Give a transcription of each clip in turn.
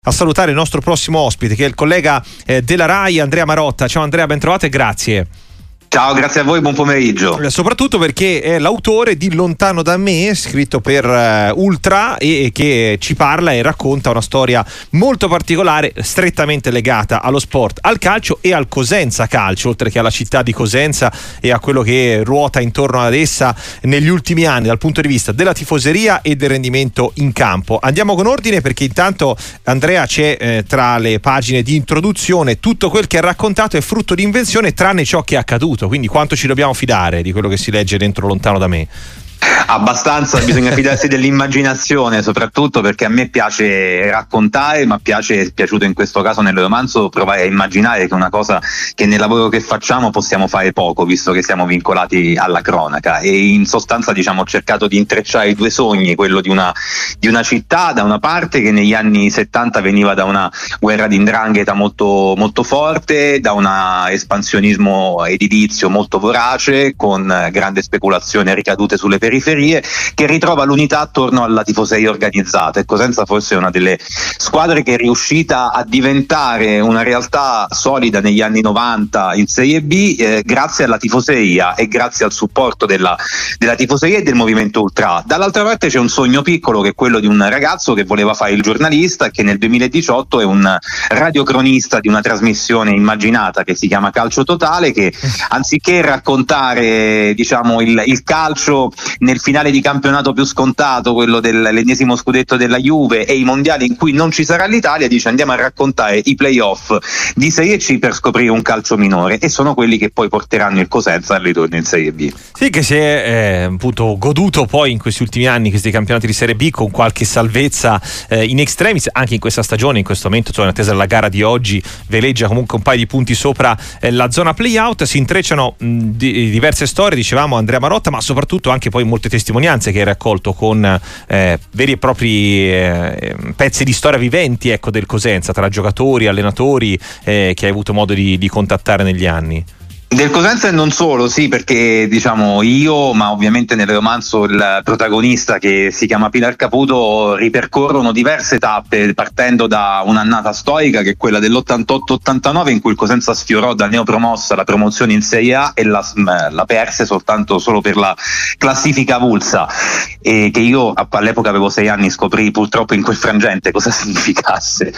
A salutare il nostro prossimo ospite, che è il collega della RAI, Andrea Marotta. Ciao Andrea, ben trovato e grazie. Ciao, grazie a voi, buon pomeriggio. Soprattutto perché è l'autore di Lontano da me, scritto per Ultra, e che ci parla e racconta una storia molto particolare, strettamente legata allo sport, al calcio e al Cosenza Calcio, oltre che alla città di Cosenza e a quello che ruota intorno ad essa negli ultimi anni dal punto di vista della tifoseria e del rendimento in campo. Andiamo con ordine, perché intanto Andrea c'è tra le pagine di introduzione. Tutto quel che ha raccontato è frutto di invenzione, tranne ciò che è accaduto. Quindi quanto ci dobbiamo fidare di quello che si legge dentro Lontano da me? Abbastanza, bisogna fidarsi dell'immaginazione, soprattutto perché a me piace raccontare, ma è piaciuto in questo caso nel romanzo provare a immaginare, che è una cosa che nel lavoro che facciamo possiamo fare poco, visto che siamo vincolati alla cronaca. E in sostanza, diciamo, ho cercato di intrecciare i due sogni, quello di una città da una parte che negli anni 70 veniva da una guerra di 'ndrangheta molto, molto forte, da un espansionismo edilizio molto vorace, con grande speculazione e ricadute sulle periferie, che ritrova l'unità attorno alla tifoseria organizzata. E Cosenza forse è una delle squadre che è riuscita a diventare una realtà solida negli anni 90 in Serie B, grazie alla tifoseria e grazie al supporto della tifoseria e del movimento ultra. Dall'altra parte c'è un sogno piccolo, che è quello di un ragazzo che voleva fare il giornalista e che nel 2018 è un radiocronista di una trasmissione immaginata che si chiama Calcio Totale, che anziché raccontare, diciamo, il calcio nel finale di campionato più scontato, quello dell'ennesimo scudetto della Juve e i mondiali in cui non ci sarà l'Italia, dice: andiamo a raccontare i playoff di Serie C per scoprire un calcio minore, e sono quelli che poi porteranno il Cosenza al ritorno in Serie B. Sì, che si è appunto goduto poi in questi ultimi anni questi campionati di Serie B con qualche salvezza in extremis, anche in questa stagione. In questo momento, in attesa della gara di oggi, veleggia comunque un paio di punti sopra la zona playout. Si intrecciano diverse storie, dicevamo, Andrea Marotta, ma soprattutto anche poi molte testimonianze che hai raccolto con veri e propri pezzi di storia viventi, ecco, del Cosenza, tra giocatori, allenatori che hai avuto modo di contattare negli anni. Del Cosenza e non solo, sì, perché diciamo io, ma ovviamente nel romanzo il protagonista, che si chiama Pilar Caputo, ripercorrono diverse tappe, partendo da un'annata storica che è quella dell'88-89, in cui il Cosenza sfiorò da neopromossa la promozione in Serie A e la perse solo per la classifica avulsa, e che io all'epoca avevo 6 anni, scoprì purtroppo in quel frangente cosa significasse,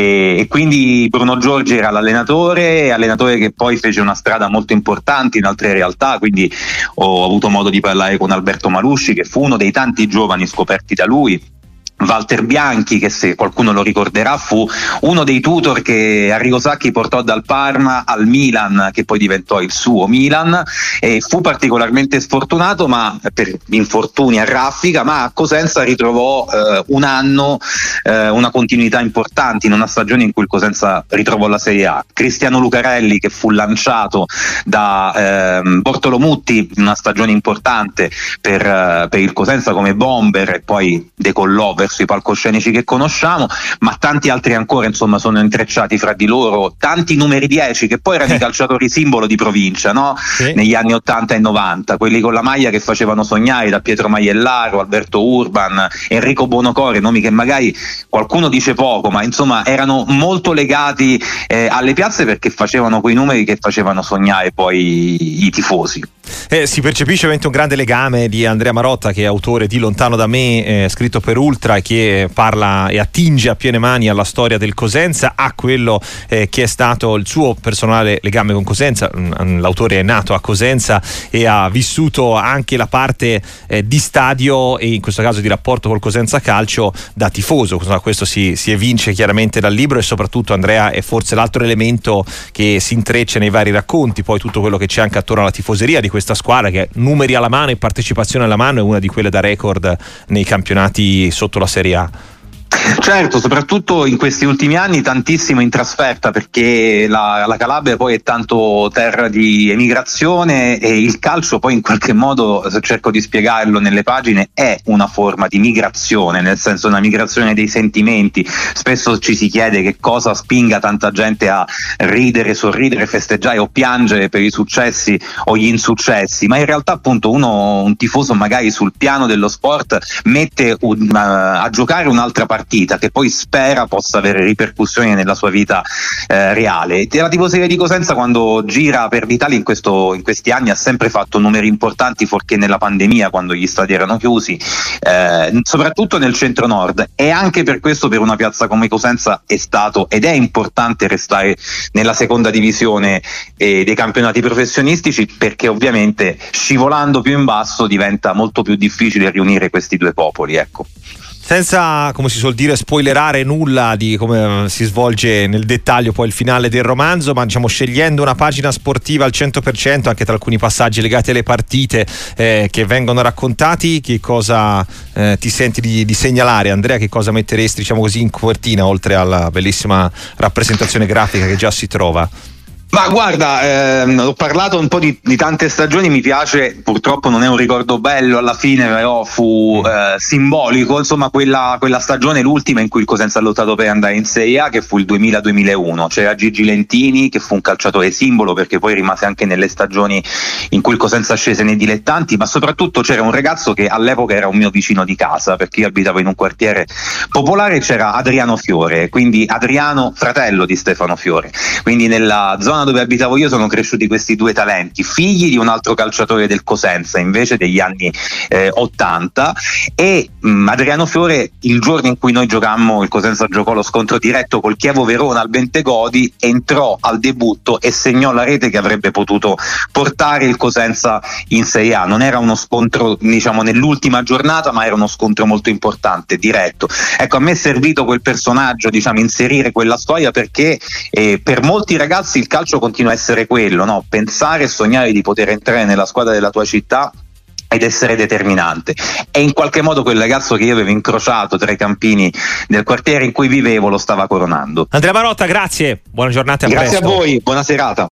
e quindi Bruno Giorgi era allenatore che poi fece una strada molto importanti in altre realtà. Quindi ho avuto modo di parlare con Alberto Malusci, che fu uno dei tanti giovani scoperti da lui. Walter Bianchi, che se qualcuno lo ricorderà fu uno dei tutor che Arrigo Sacchi portò dal Parma al Milan, che poi diventò il suo Milan, e fu particolarmente sfortunato, ma per infortuni a raffica, ma a Cosenza ritrovò un anno, una continuità importante in una stagione in cui il Cosenza ritrovò la Serie A. Cristiano Lucarelli, che fu lanciato da Bortolomutti in una stagione importante per il Cosenza come bomber, e poi decollò verso i palcoscenici che conosciamo, ma tanti altri ancora, insomma, sono intrecciati fra di loro. Tanti numeri 10 che poi erano i calciatori simbolo di provincia, no? Sì. Negli anni 80 e 90, quelli con la maglia che facevano sognare, da Pietro Maiellaro, Alberto Urban, Enrico Buonocore, nomi che magari qualcuno dice poco, ma insomma erano molto legati alle piazze, perché facevano quei numeri che facevano sognare poi i tifosi. Si percepisce veramente un grande legame di Andrea Marotta, che è autore di Lontano da me, scritto per Ultra, che parla e attinge a piene mani alla storia del Cosenza, a quello che è stato il suo personale legame con Cosenza. L'autore è nato a Cosenza e ha vissuto anche la parte di stadio, e in questo caso di rapporto col Cosenza Calcio, da tifoso. Questo si evince chiaramente dal libro, e soprattutto Andrea è forse l'altro elemento che si intreccia nei vari racconti, poi tutto quello che c'è anche attorno alla tifoseria di questa squadra, che numeri alla mano e partecipazione alla mano è una di quelle da record nei campionati sotto la Serie A. Certo, soprattutto in questi ultimi anni tantissimo in trasferta, perché la Calabria poi è tanto terra di emigrazione, e il calcio poi in qualche modo, se cerco di spiegarlo nelle pagine, è una forma di migrazione, nel senso una migrazione dei sentimenti. Spesso ci si chiede che cosa spinga tanta gente a ridere, sorridere, festeggiare o piangere per i successi o gli insuccessi, ma in realtà appunto un tifoso magari sul piano dello sport mette a giocare un'altra partita partita, che poi spera possa avere ripercussioni nella sua vita reale. E la tifoseria di Cosenza, quando gira per l'Italia in questi anni, ha sempre fatto numeri importanti, forché nella pandemia, quando gli stadi erano chiusi, soprattutto nel centro-nord, e anche per questo per una piazza come Cosenza è stato ed è importante restare nella seconda divisione dei campionati professionistici, perché ovviamente scivolando più in basso diventa molto più difficile riunire questi due popoli, ecco. Senza, come si suol dire, spoilerare nulla di come si svolge nel dettaglio poi il finale del romanzo, ma diciamo scegliendo una pagina sportiva al 100%, anche tra alcuni passaggi legati alle partite che vengono raccontati, che cosa ti senti di segnalare, Andrea? Che cosa metteresti, diciamo così, in copertina, oltre alla bellissima rappresentazione grafica che già si trova? Ma guarda, ho parlato un po' di tante stagioni, mi piace, purtroppo non è un ricordo bello alla fine, però fu simbolico, insomma, quella stagione, l'ultima in cui il Cosenza ha lottato per andare in Serie A, che fu il 2000-2001. C'era Gigi Lentini, che fu un calciatore simbolo, perché poi rimase anche nelle stagioni in cui il Cosenza scese nei dilettanti, ma soprattutto c'era un ragazzo che all'epoca era un mio vicino di casa, perché io abitavo in un quartiere popolare, c'era Adriano Fiore, quindi Adriano, fratello di Stefano Fiore, quindi nella zona dove abitavo io sono cresciuti questi due talenti, figli di un altro calciatore del Cosenza invece degli anni 80, e Adriano Fiore, il giorno in cui noi giocammo, il Cosenza giocò lo scontro diretto col Chievo Verona al Bentegodi, entrò al debutto e segnò la rete che avrebbe potuto portare il Cosenza in Serie A. Non era uno scontro, diciamo, nell'ultima giornata, ma era uno scontro molto importante, diretto. Ecco, a me è servito quel personaggio, diciamo, inserire quella storia, perché per molti ragazzi il calcio continua a essere quello, no? Pensare e sognare di poter entrare nella squadra della tua città ed essere determinante, e in qualche modo quel ragazzo che io avevo incrociato tra i campini del quartiere in cui vivevo lo stava coronando. Andrea Marotta, grazie, buona giornata e a presto. Grazie a voi, buona serata.